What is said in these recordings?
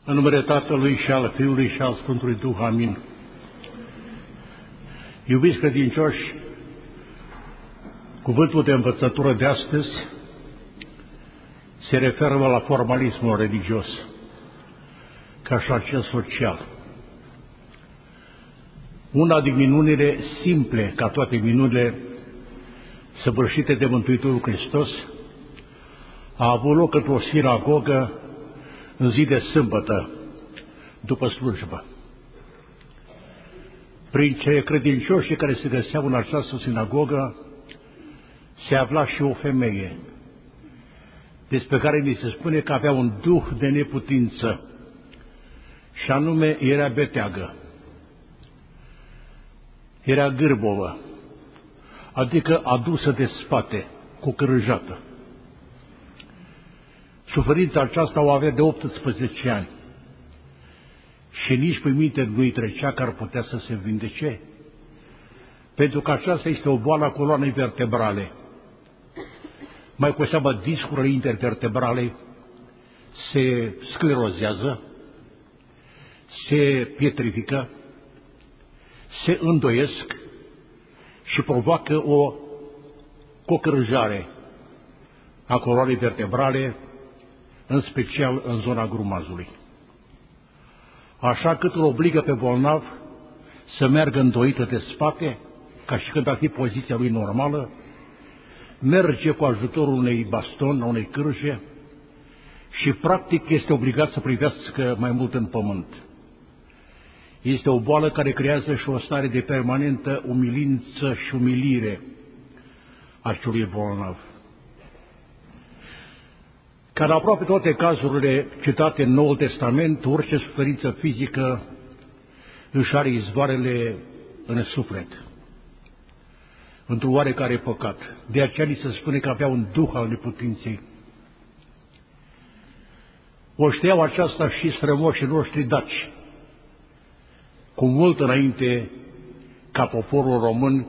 În numele Tatălui și al Fiului și al Sfântului Duh, amin. Iubiți credincioși, cuvântul de învățătură de astăzi se referă la formalismul religios, ca și la cel social. Una din minunile simple, ca toate minunile săvârșite de Mântuitorul Hristos, a avut loc într-o sinagogă în zi de sâmbătă, după slujbă. Printre credincioșii care se găseau în această sinagogă se afla și o femeie, despre care ni se spune că avea un duh de neputință, și anume era beteagă, era gârbovă, adică adusă de spate, cocărâjată. Suferința aceasta o avea de 18 ani și nici pe minte nu-i trecea că ar putea să se vindece, pentru că aceasta este o boală a coloanei vertebrale. Mai cu seamă, discurile intervertebrale se sclerozează, se pietrifică, se îndoiesc și provoacă o cocărâjare a coloanei vertebrale, în special în zona grumazului. Așa cât îl obligă pe bolnav să meargă îndoită de spate, ca și când ar fi poziția lui normală, merge cu ajutorul unei baston, unei cârje și practic este obligat să privească mai mult în pământ. Este o boală care creează și o stare de permanentă umilință și umilire a celui bolnav. Ca în aproape toate cazurile citate în Noul Testament, orice suferință fizică își are izvoarele în suflet, într-un oarecare păcat. De aceea li se spune că avea un duh al neputinței. O știau aceasta și strămoșii noștri daci, cu mult înainte ca poporul român,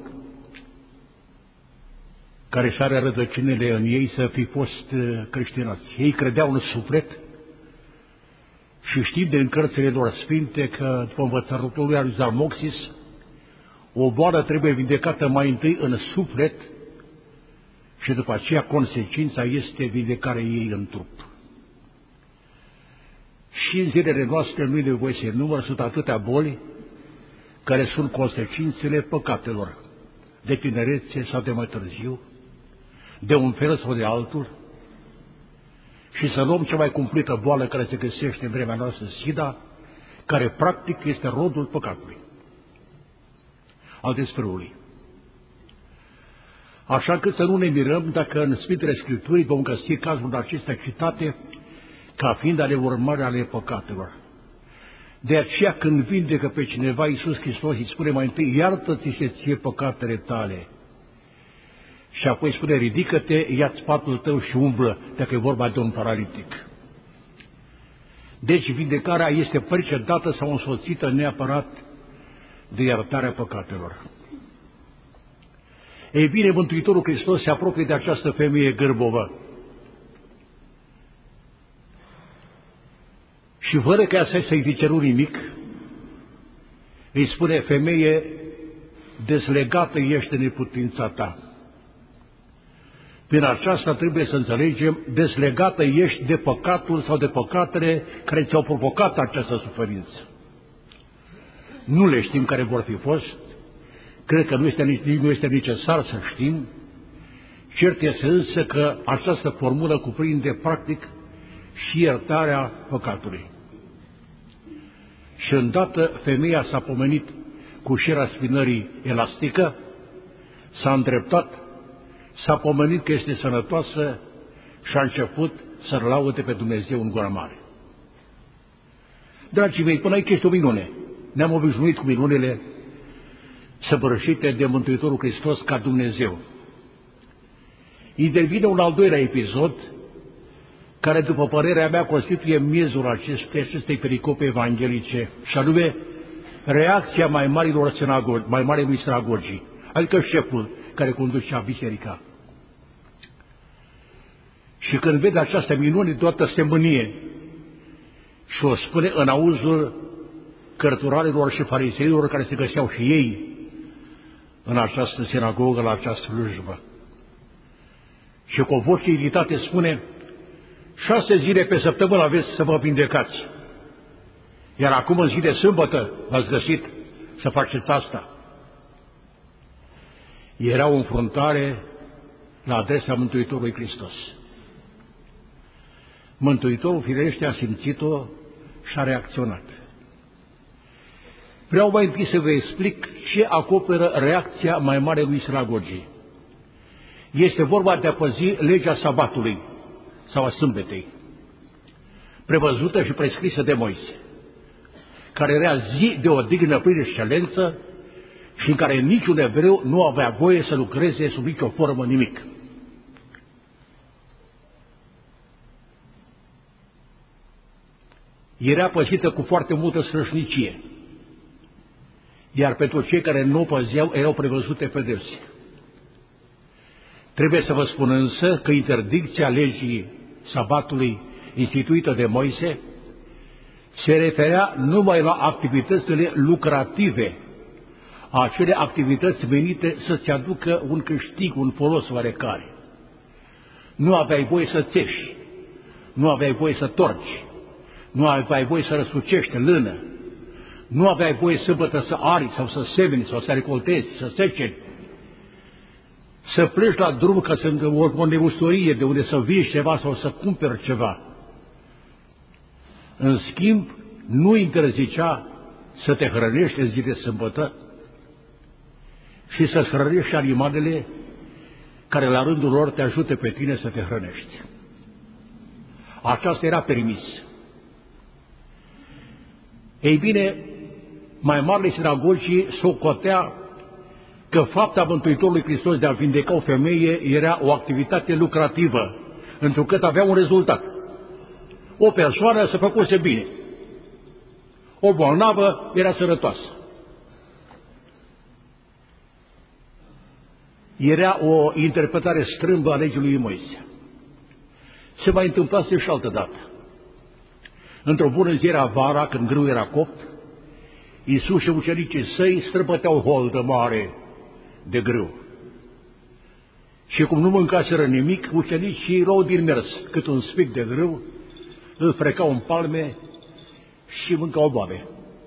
care și are rădăcinile în ei, să fi fost creștinați. Ei credeau în suflet și știm din cărțile lor sfinte că, după învățătul lui Arizalmoxis, o boală trebuie vindecată mai întâi în suflet și după aceea consecința este vindecarea ei în trup. Și în zilele noastre nu-i nevoie să număr, sunt atâtea boli care sunt consecințele păcatelor, de tinerețe sau de mai târziu, de un fel sau de altul, și să luăm cea mai cumplită boală care se găsește în vremea noastră, SIDA, care practic este rodul păcatului, al desfrâului. Așa că să nu ne mirăm dacă în Sfintele Scripturii vom găsi cazul acestea citate ca fiind ale urmări ale păcatelor. De aceea când vindecă pe cineva, Iisus Hristos îi spune mai întâi: iartă-ți-se ție păcatele tale. Și apoi spune: ridică-te, ia-ți patul tău și umblă, dacă e vorba de un paralitic. Deci vindecarea este precedată sau însoțită neapărat de iertarea păcatelor. Ei bine, Mântuitorul Hristos se apropie de această femeie gârbovă și fără ca să-i fi cerut nimic, îi spune: femeie, dezlegată ești de neputința ta. Prin aceasta trebuie să înțelegem, dezlegată ești de păcatul sau de păcatele care ți-au provocat această suferință. Nu le știm care vor fi fost, cred că nu este necesar să știm. Cert este însă că această formulă cuprinde practic și iertarea păcatului. Și îndată femeia s-a pomenit cu șira spinării elastică, s-a îndreptat, s-a pomenit că este sănătoasă și a început să-L laude pe Dumnezeu în gura mare. Dragii mei, până aici este o minune. Ne-am obișnuit cu minunile săvârșite de Mântuitorul Hristos ca Dumnezeu. Intervine un al doilea episod, care, după părerea mea, constituie miezul acestei pericope evanghelice, și anume reacția mai marilor sinagogii, adică șeful care conducea biserica. Și când vede această minune, toată se mânie și o spune în auzul cărturarilor și fariseilor care se găseau și ei în această sinagogă, la această slujbă. Și cu o voce iritate spune: 6 zile pe săptămână aveți să vă vindecați, iar acum în zi de sâmbătă v-ați găsit să faceți asta. Era o înfruntare la adresa Mântuitorului Hristos. Mântuitorul firește a simțit-o și a reacționat. Vreau mai întâi să vă explic ce acoperă reacția mai mare lui sinagogii. Este vorba de a păzi legea sabatului sau a sâmbetei, prevăzută și prescrisă de Moise, care era zi de odihnă prin excelență și în care niciun evreu nu avea voie să lucreze sub nicio formă nimic. Era păzită cu foarte multă strășnicie, iar pentru cei care nu o păzeau erau prevăzute pedepse. Trebuie să vă spun însă că interdicția legii sabatului instituită de Moise se referea numai la activitățile lucrative, acele activități venite să-ți aducă un câștig, un folos oarecare. Nu aveai voie să țești, nu aveai voie să torci, nu aveai voie să răsucești lână, nu aveai voie sâmbătă să ari sau să semeni sau să recoltezi, să seceri, să pleci la drum ca să o negustorie de unde să vinzi ceva sau să cumperi ceva. În schimb, nu interzicea să te hrănești în zi de sâmbătă și să-ți hrănești animalele care la rândul lor te ajută pe tine să te hrănești. Aceasta era permis. Ei bine, mai marele sinagogii socotea că fapta Mântuitorului Hristos de a vindeca o femeie era o activitate lucrativă, întrucât avea un rezultat. O persoană se făcuse bine, o bolnavă era sănătoasă. Era o interpretare strâmbă a legii lui Moise. Se mai întâmplase și altă dată. Într-o bună zi era vara, când grâul era copt, Iisus și ucenicii săi străbăteau holdă mare de grâu. Și cum nu mâncaseră nimic, ucenicii luau din mers cât un spic de grâu, îl frecau în palme și mâncau boabe.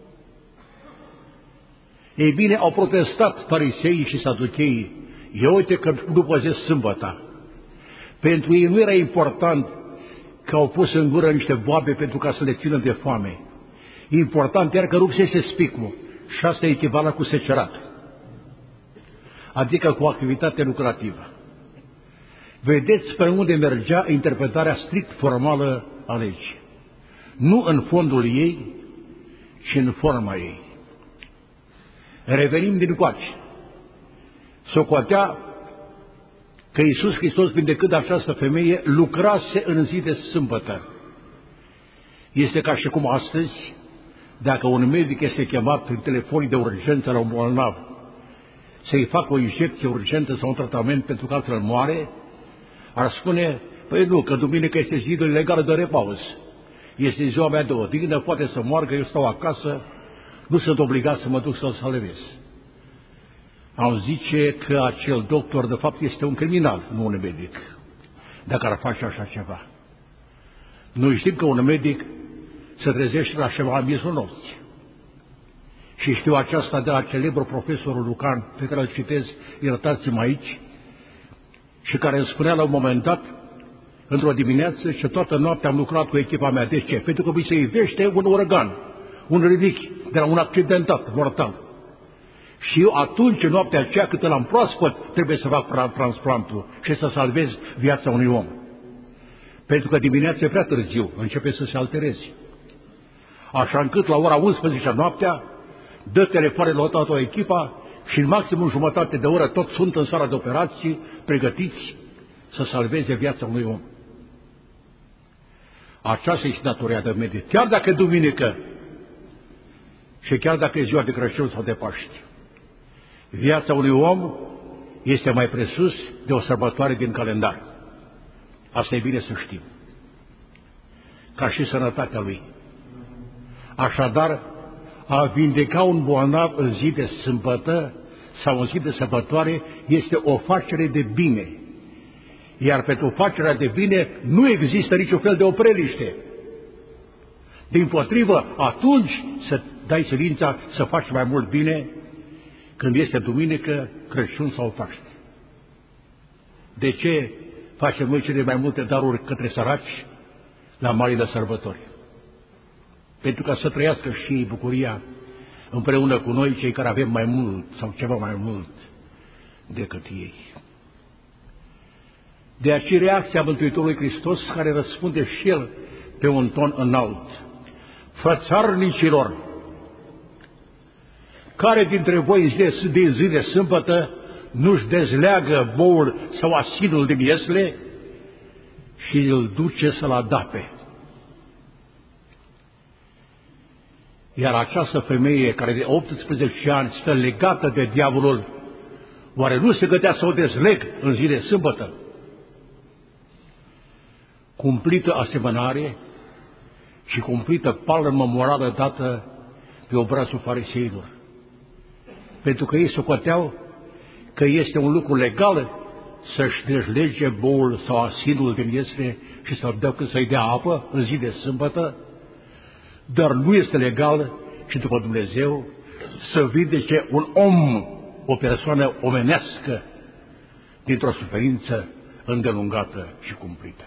Ei bine, au protestat fariseii și saducheii: eu uite că nu păzesc sâmbăta. Pentru ei nu era important că au pus în gură niște boabe pentru ca să le țină de foame. Important era că rupsese spicul și asta echivala cu secerat, adică cu activitate lucrativă. Vedeți pe unde mergea interpretarea strict formală a legii. Nu în fondul ei, ci în forma ei. Revenim din coace. Socotea că Iisus Hristos, vindecând această femeie, lucrase în zi de sâmbătă. Este ca și cum astăzi, dacă un medic este chemat prin telefonii de urgență la un bolnav să-i facă o injecție urgentă sau un tratament pentru că altfel moare, ar spune: păi nu, că duminică este zi legală de repaus, este ziua mea de odihnă, poate să moargă, eu stau acasă, nu sunt obligat să mă duc să-l salvez. Am zice că acel doctor de fapt este un criminal, nu un medic, dacă ar face așa ceva. Noi știm că un medic se trezește la ceva în miezul nopții. Și știu aceasta de la celebrul profesorul Lucan, pe care îl citez, iertați-mă aici, și care îmi spunea la un moment dat, într-o dimineață, și toată noaptea am lucrat cu echipa mea. De ce? Pentru că mi se ivește un uragan, un ridic, de la un accidentat mortal. Și eu atunci, în noaptea aceea, cât l-am proaspăt, trebuie să fac transplantul și să salvez viața unui om. Pentru că dimineața e prea târziu, începe să se altereze. Așa încât la ora 11 noaptea, dă telefoane la toată echipa și în maximum jumătate de oră tot sunt în sala de operații, pregătiți să salveze viața unui om. Aceasta este datoria de medic, chiar dacă e duminică și chiar dacă e ziua de Crăciun sau de Paști. Viața unui om este mai presus de o sărbătoare din calendar. Asta e bine să știm. Ca și sănătatea lui. Așadar, a vindeca un bolnav în zi de sâmbătă sau în zi de sărbătoare este o facere de bine. Iar pentru facerea de bine nu există niciun fel de opreliște. Dimpotrivă, atunci să dai silința să faci mai mult bine când este duminică, Crăciun sau Paște. De ce facem noi cele mai multe daruri către săraci la marile sărbători? Pentru ca să trăiască și ei bucuria împreună cu noi, cei care avem mai mult sau ceva mai mult decât ei. De aceea reacția Mântuitorului Hristos, care răspunde și El pe un ton înalt: fățarnicilor, care dintre voi din zi de sâmbătă nu-și dezleagă boul sau asinul din iesle și îl duce să-l adape? Iar această femeie care de 18 ani stă legată de diavolul, oare nu se gătea să o dezleg în zi de sâmbătă? Cumplită asemănare și cumplită palmă morală dată pe obrazul fariseilor. Pentru că ei socoteau că este un lucru legal să-și dezlege boul sau asinul din iesle și să-i dea apă în zi de sâmbătă, dar nu este legal și după Dumnezeu să vindece un om, o persoană omenească, dintr-o suferință îndelungată și cumplită.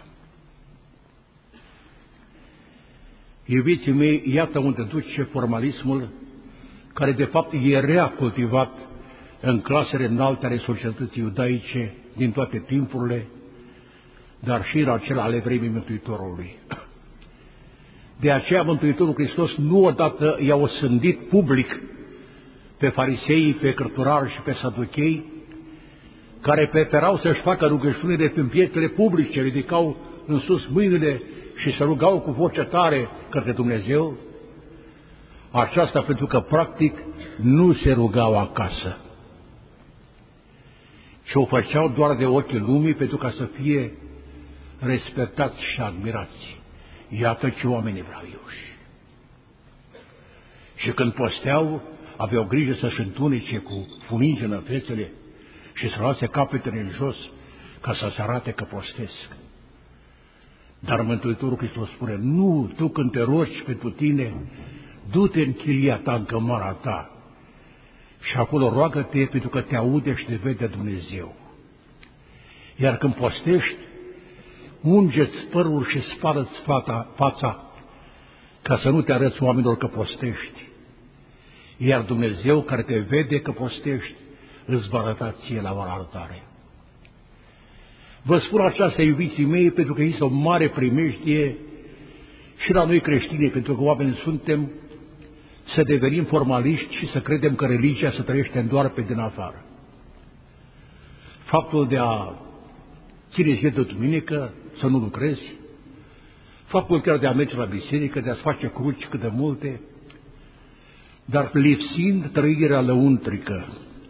Iubiții mei, iată unde duce formalismul, care de fapt e rea cultivat în clasele înalte ale societății iudaice din toate timpurile, dar și la cel ale vremii Mântuitorului. De aceea Mântuitorul Hristos nu odată i-a osândit public pe farisei, pe cărturari și pe saduchei, care preferau să-și facă rugăciunile prin pietrele publice, ridicau în sus mâinile și se rugau cu voce tare către Dumnezeu. Aceasta pentru că practic nu se rugau acasă, ci o făceau doar de ochii lumii pentru ca să fie respectați și admirați. Iată ce oameni evlavioși. Și când posteau, aveau grijă să-și întunece cu funinge în fețele și să lase capetele în jos ca să se arate că postesc. Dar Mântuitorul Hristos spune: nu, tu când te rogi pentru tine, du-te în chilia ta, în cămara ta și acolo roagă-te, pentru că te aude și te vede Dumnezeu. Iar când postești, unge-ți părul și spală-ți fața ca să nu te arăți oamenilor că postești. Iar Dumnezeu, care te vede că postești, îți va arăta ție la arătare. Vă spun aceasta, iubiții mei, pentru că este o mare primejdie și la noi creștini, pentru că oamenii suntem să devenim formaliști și să credem că religia se trăiește doar pe din afară. Faptul de a ține zi de duminică, să nu lucrezi, faptul chiar de a merge la biserică, de a-ți face cruci cât de multe, dar lipsind trăirea lăuntrică,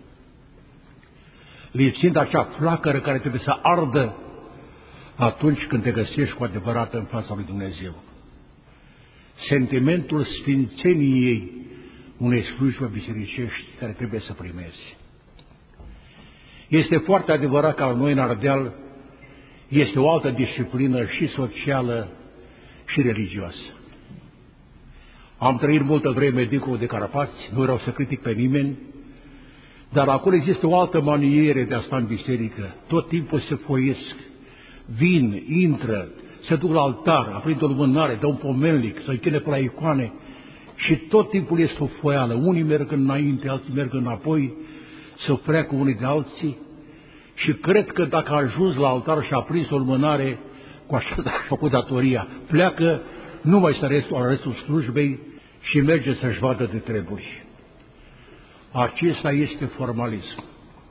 lipsind acea flacără care trebuie să ardă atunci când te găsești cu adevărat în fața lui Dumnezeu. Sentimentul sfințeniei unei slujbe bisericești care trebuie să primezi. Este foarte adevărat că la noi în Ardeal este o altă disciplină și socială și religioasă. Am trăit multă vreme dincolo de Carpați, nu vreau să critic pe nimeni, dar acolo există o altă maniere de a sta în biserică. Tot timpul se foiesc, vin, intră, se duc la altar, aprind o lumânare, dă un pomelnic, să-i chine pe la icoane și tot timpul este o foială. Unii merg înainte, alții merg înapoi, se freacă unii de alții și cred că dacă a ajuns la altar și a prins o lumânare, cu așa a făcut datoria, pleacă, nu mai stă la restul slujbei și merge să-și vadă de treburi. Acesta este formalism.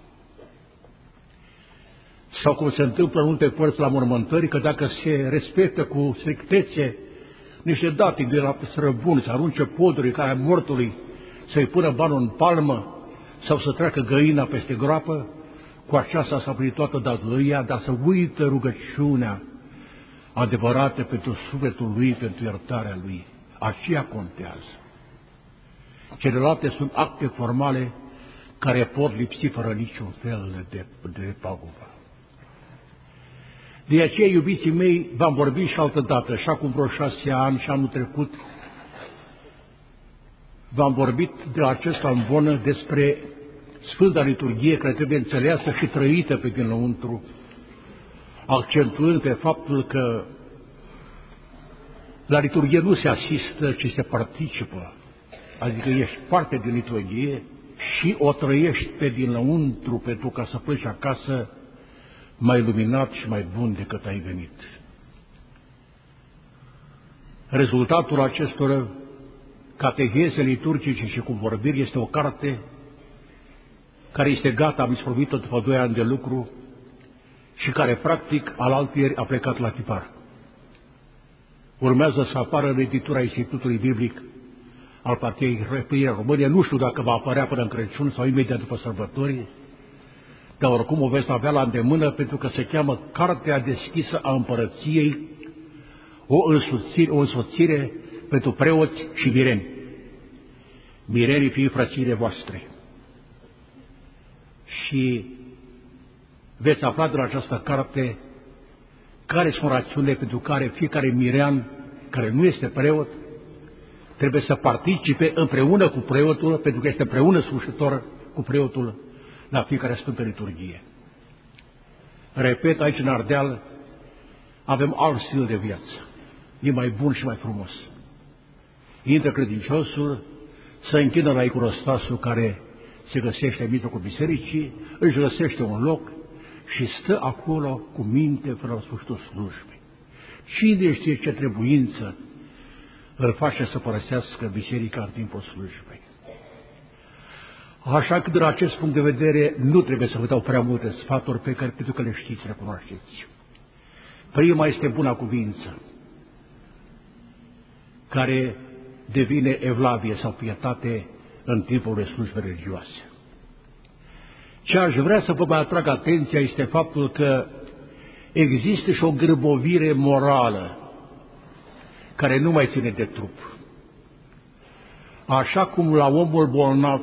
Sau cum se întâmplă în multe părți la mormântări, că dacă se respectă cu strictețe niște date de la străbuni, să arunce poduri care mortului, să-i pună banul în palmă sau să treacă găina peste groapă, cu aceasta s-a plinit toată datoria, dar să uită rugăciunea adevărată pentru sufletul lui, pentru iertarea lui. aceea contează. Celelalte sunt acte formale care pot lipsi fără niciun fel de pagubă. De aceea, iubiții mei, v-am vorbit și altă dată, și acum vreo 6 ani și anul trecut, v-am vorbit de la acest ambon despre Sfânta Liturghie, care trebuie înțeleasă și trăită pe dinăuntru, accentuând pe faptul că la liturghie nu se asistă, ci se participă. Adică ești parte din liturghie și o trăiești pe dinăuntru pentru ca să pleci acasă mai luminat și mai bun decât ai venit. Rezultatul acestor cateheze liturgice și convorbiri este o carte care este gata, am isprăvită după 2 ani de lucru și care, practic, alaltieri a plecat la tipar. Urmează să apară în editura Institutului Biblic al Partiei Răpâirea României. Nu știu dacă va apărea până în Crăciun sau imediat după sărbători, dar oricum o veți avea la îndemână, pentru că se cheamă Cartea deschisă a Împărăției, o însoțire pentru preoți și mireni. Mirenii fiind frățiile voastre. Și veți afla din această carte care sunt rațiunile pentru care fiecare mirean care nu este preot trebuie să participe împreună cu preotul, pentru că este împreună slujitor cu preotul la fiecare Sfântă Liturghie. Repet, aici în Ardeal avem alt stil de viață. E mai bun și mai frumos. Intră credinciosul, se închină la iconostasul care se găsește în mijlocul bisericii, își găsește un loc și stă acolo cu minte până la sfârșitul slujbei. Cine știe ce trebuință îl face să părăsească biserica în timpul slujbei? Așa că, din acest punct de vedere, nu trebuie să vă dau prea multe sfaturi pe care, pentru că le știți, le cunoașteți. Prima este buna cuvință, care devine evlavie sau pietate în timpul de slujbe religioase. Ce aș vrea să vă mai atrag atenția este faptul că există și o grăbovire morală care nu mai ține de trup. Așa cum la omul bolnav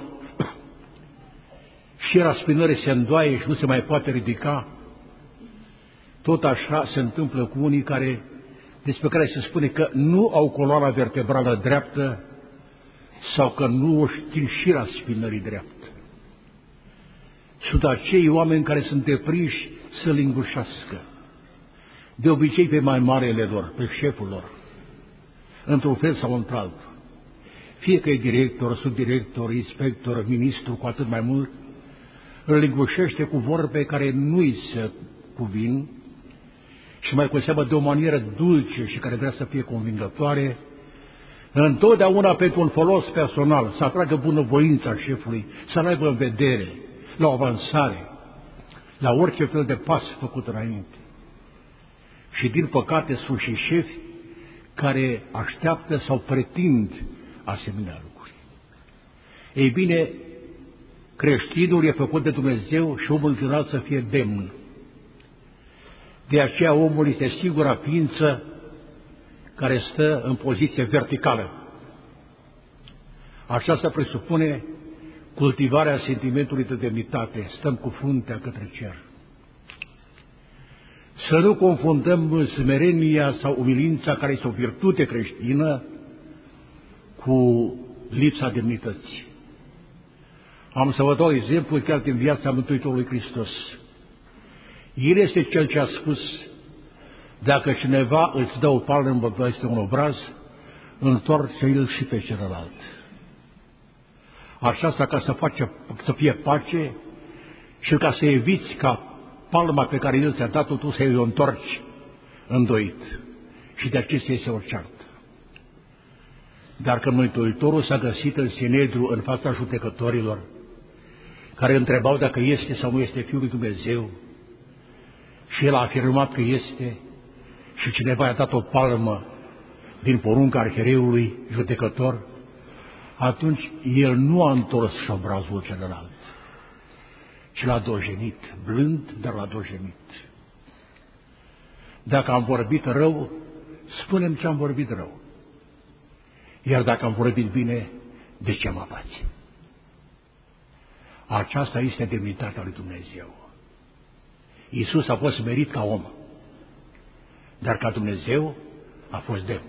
și raspinării se îndoaie și nu se mai poate ridica, tot așa se întâmplă cu unii despre care se spune că nu au coloana vertebrală dreaptă sau că nu își țin și raspinării dreaptă. Sunt acei oameni care sunt deprinși să lingușească, de obicei pe mai marele lor, pe șeful lor, într-un fel sau într-altul. Fie că e director, subdirector, inspector, ministru, cu atât mai mult, îl lingușește cu vorbe care nu-i se cuvin și mai cu seamă de o manieră dulce și care vrea să fie convingătoare, întotdeauna pentru un folos personal, să atragă bunăvoința șefului, să-l aibă în vedere, la o avansare, la orice fel de pas făcut înainte. Și din păcate sunt și șefi care așteaptă sau pretind asemenea lucruri. Ei bine, creștinul e făcut de Dumnezeu și omul final să fie demn. De aceea omul este singura ființă care stă în poziție verticală. Așa se presupune cultivarea sentimentului de demnitate. Stăm cu fruntea către cer. Să nu confundăm smerenia sau umilința, care este o virtute creștină, cu lipsa demnității. Am să vă dau exemplu chiar din viața Mântuitorului Hristos. El este cel ce a spus: dacă cineva îți dă o palmă peste un obraz, întoarce-l și pe celălalt. Așa ca să fie pace și ca să eviți ca palma pe care el ți-a dat-o tu să-i o întorci îndoit. Și de acestea este o ceartă. Dar că Mântuitorul s-a găsit în Sinedriu în fața judecătorilor, care întrebau dacă este sau nu este Fiul lui Dumnezeu, și el a afirmat că este, și cineva i-a dat o palmă din porunca arhiereului judecător, atunci el nu a întors și obrazul celălalt, ci l-a dojenit, blând, dar l-a dojenit. Dacă am vorbit rău, spunem ce am vorbit rău. Iar dacă am vorbit bine, de ce mă bați? Aceasta este demnitatea lui Dumnezeu. Iisus a fost smerit ca om, dar ca Dumnezeu a fost demn.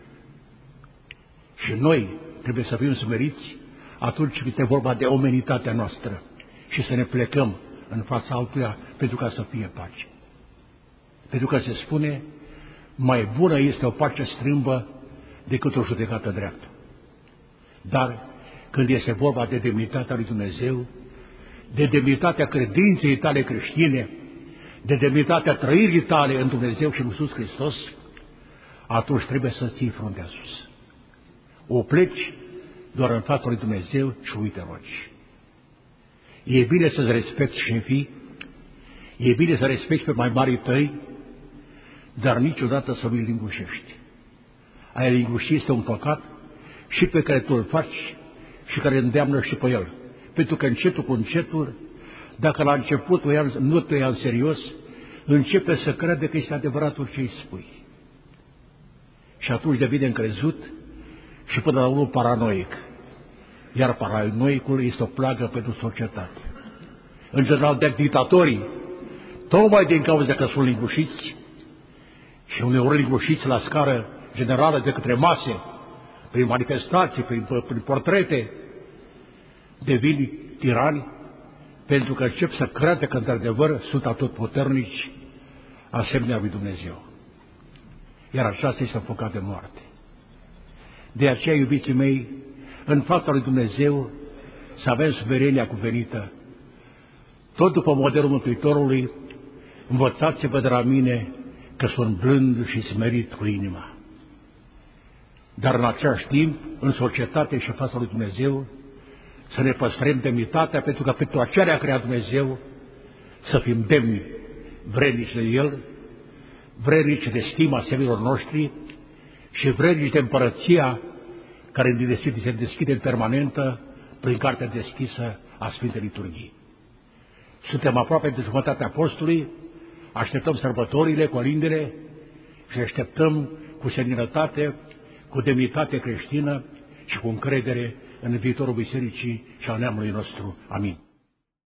Și noi trebuie să fim smeriți atunci când este vorba de omenitatea noastră și să ne plecăm în fața altuia pentru ca să fie pace. Pentru că se spune, mai bună este o pace strâmbă decât o judecată dreaptă. Dar când este vorba de demnitatea lui Dumnezeu, de demnitatea credinței tale creștine, de demnitatea trăirii tale în Dumnezeu și în Iisus Hristos, atunci trebuie să ții fruntea sus. O pleci doar în fața lui Dumnezeu și uite rogi. E bine să-ți respecti șefii, e bine să respecti pe mai marii tăi, dar niciodată să nu-i lingușești. Aia linguși este un păcat și pe care tu îl faci și care îndeamnă și pe el. Pentru că încetul cu încetul, dacă la început nu te ia în serios, începe să crede că este adevăratul ce îi spui. Și atunci devine încrezut și până la urmă paranoic. Iar paranoicul este o plagă pentru societate. În general, dictatorii, tocmai din cauza că sunt lingușiți și uneori lingușiți la scară generală de către mase, prin manifestații, prin portrete, devin tirani pentru că încep să crede că într-adevăr sunt atotputernici asemenea lui Dumnezeu. Iar aceasta este un păcat de moarte. De aceea, iubiții mei, în fața lui Dumnezeu să avem smerenia cuvenită. Tot după modelul Mântuitorului, învățați-vă de la mine că sunt blând și smerit cu inima. Dar în același timp, în societate și în fața lui Dumnezeu, să ne păstrăm demnitatea, pentru că pentru aceea ne-a creat Dumnezeu, să fim demni, vrednici de El, vrednici de stima seminilor noștri și vrednici de împărăția care se deschide în permanentă prin cartea deschisă a Sfintei Liturghii. Suntem aproape de jumătatea postului, așteptăm sărbătorile, colindele și așteptăm cu seninătate, cu demnitate creștină și cu încredere în viitorul bisericii și al neamului nostru. Amin.